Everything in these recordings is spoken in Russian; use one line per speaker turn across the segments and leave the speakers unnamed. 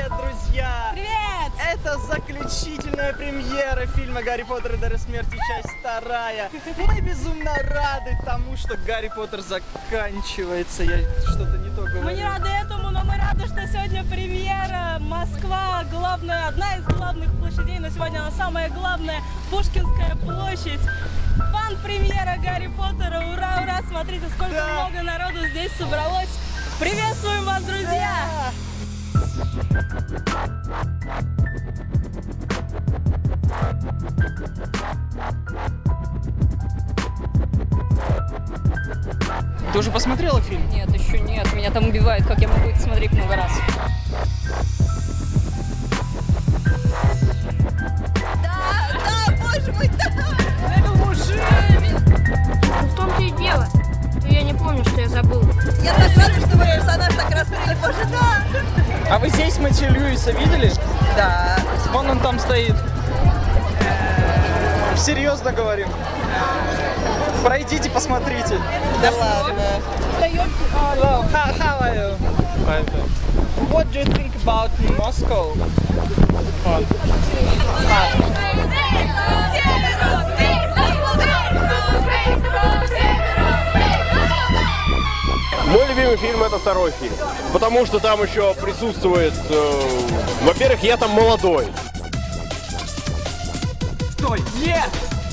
Привет, друзья!
Привет!
Это заключительная премьера фильма «Гарри Поттер и Дары смерти», часть 2. Мы безумно рады тому, что «Гарри Поттер» заканчивается. Я что-то не то говорю.
Мы не рады этому, но мы рады, что сегодня премьера. Москва, главная, одна из главных площадей, но сегодня она самая главная, Пушкинская площадь. Фан-премьера «Гарри Поттера». Ура, ура! Смотрите, сколько много народу здесь собралось. Приветствуем вас, друзья!
Ты уже посмотрела фильм?
Нет, еще нет. Меня там убивают, как я могу их смотреть много раз.
Да, боже мой, да!
Это мужик!
В том-то и дело. Я не помню, что я забыл.
Я так рада, что мой персонаж так раскрыли, боже, да!
А вы здесь Мэтью Льюиса видели?
Да.
Вон он там стоит. Серьезно говорим. Пройдите, посмотрите.
Да ладно.
Hello, how are you? What do you think about Moscow?
Мой любимый фильм — это второй фильм, потому что там еще присутствует, во-первых, я там молодой.
Стой! Нет!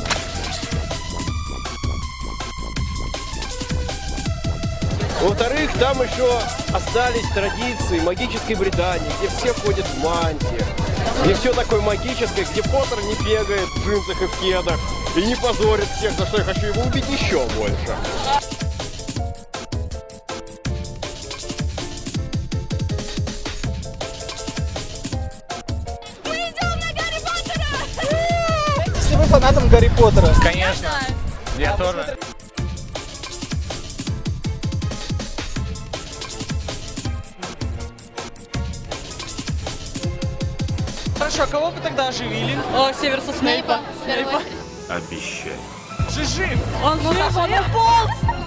Во-вторых, там еще остались традиции магической Британии, где все ходят в мантиях, где все такое магическое, где Поттер не бегает в джинсах и в кедах и не позорит всех, за что я хочу его убить еще больше.
Если вы фанатом Гарри Поттера.
Конечно. Я тоже.
Хорошо, а кого бы тогда оживили?
О, Северуса Снейпа.
Обещай.
Же жив!
Он жив, он уполз!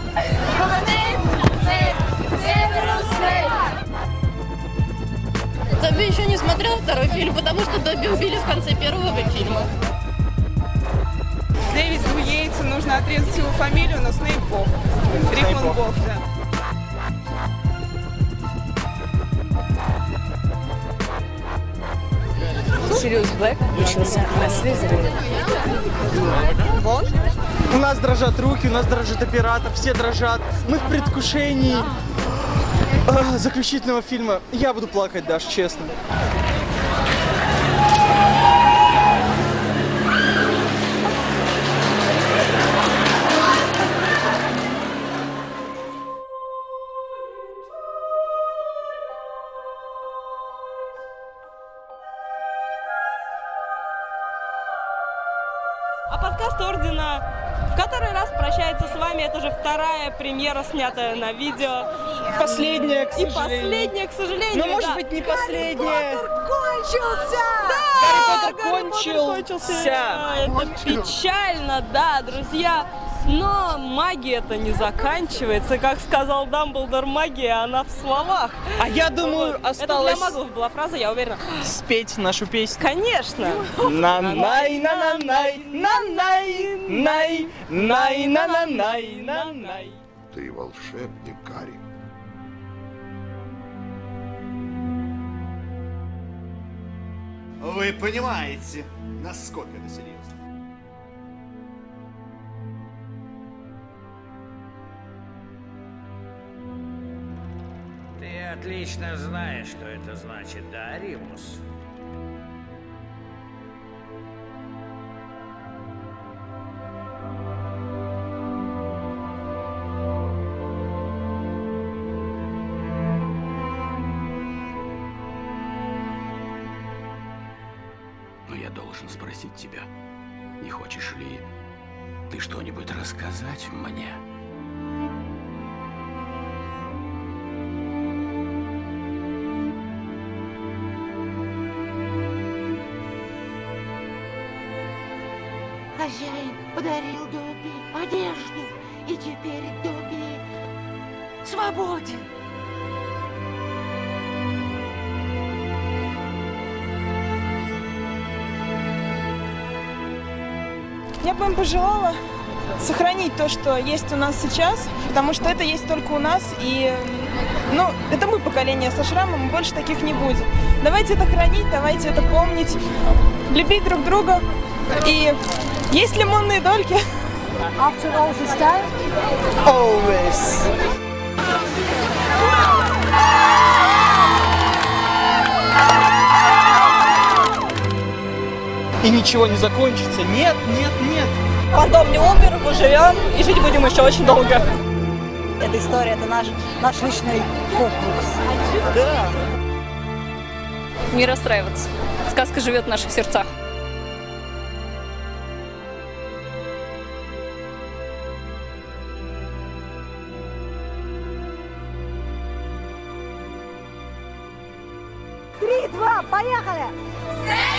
Добби еще не смотрел второй фильм, потому что Добби убили в конце первого фильма.
Дэвиду Йейтсу нужно отрезать его фамилию, но Снейп бог. Рихман бог, да.
Сириус Блэк учился на Слизерине.
Вон. У нас дрожат руки, у нас дрожит оператор, все дрожат. Мы в предвкушении заключительного фильма. Я буду плакать, Даш, честно.
А подкаст Ордена в который раз прощается с вами. Это уже вторая премьера, снятая на видео.
Последняя, к
И
сожалению.
последняя, к сожалению.
Но может
да.
быть не последняя.
Кончился!
Гарри Поттер кончился.
Это печально, да, друзья. Но магия это не заканчивается. Как сказал Дамблдор, магия, она в словах.
А я думаю,
Вот.
осталось
Это для магов была фраза, я уверена.
спеть нашу песню.
Конечно.
На-най, на-на-най, на-най, най, най, на-на-най, на-най.
Ты волшебник, Гарри.
Вы понимаете, насколько это серьезно?
Ты отлично знаешь, что это значит, да, Римус?
Но я должен спросить тебя, не хочешь ли ты что-нибудь рассказать мне?
Хозяин подарил Добби одежду, и теперь Добби свободен.
Я бы им пожелала сохранить то, что есть у нас сейчас, потому что это есть только у нас, и, ну, это мы поколение со шрамом, больше таких не будет. Давайте это хранить, давайте это помнить, любить друг друга, и есть лимонные дольки.
After all this time?
Always. И ничего не закончится. Нет, нет, нет.
Фантом не умер, мы живем и жить будем еще очень долго.
Эта история, это наш личный фокус.
Да.
Не расстраиваться. Сказка живет в наших сердцах.
Три, два, поехали!